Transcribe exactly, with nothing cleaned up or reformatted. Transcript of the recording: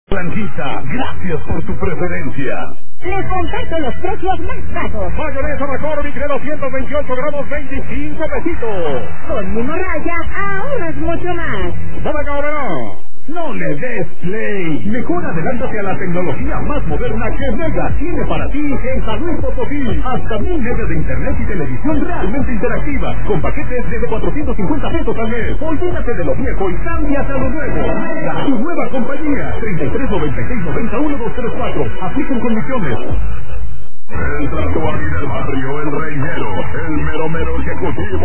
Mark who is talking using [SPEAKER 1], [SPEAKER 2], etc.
[SPEAKER 1] Blanquita, gracias por tu preferencia.
[SPEAKER 2] Les comparto los precios más bajos.
[SPEAKER 3] Mayonesa McCormick de doscientos veintiocho gramos, veinticinco pesitos.
[SPEAKER 2] Con Hemorragia, ahorras mucho más.
[SPEAKER 3] ¡Bodega Aurrerá!
[SPEAKER 1] No le des play. Mejor adelántate a la tecnología más moderna que Mega tiene para ti en San Luis Potosí. Hasta mil megas de internet y televisión realmente interactiva. Con paquetes desde cuatrocientos cincuenta pesos al mes. Olvídate de lo viejo y cámbiate a lo nuevo. Mega, tu nueva compañía. treinta y tres noventa y seis noventa uno dos tres cuatro. Aplican condiciones.
[SPEAKER 4] El tatuaje del barrio, el reñero, el mero mero ejecutivo.